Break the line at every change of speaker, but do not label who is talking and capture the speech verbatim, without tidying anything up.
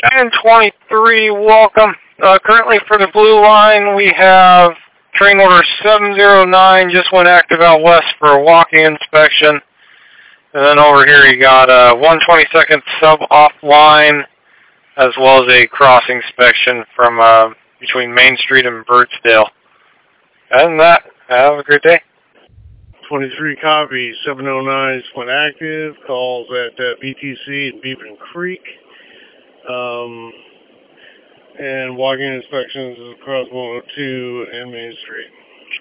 And twenty-three, welcome. Uh, currently for the blue line, we have train order seven zero nine, just went active out west for a walking inspection. And then over here you got a one twenty-second sub offline, as well as a crossing inspection from uh, between Main Street and Birdsdale. Other than that, have a great day.
twenty-three copy, seven oh nine went active, calls at uh, B T C at Beaven Creek. Um, and walking inspections across one oh two and Main Street.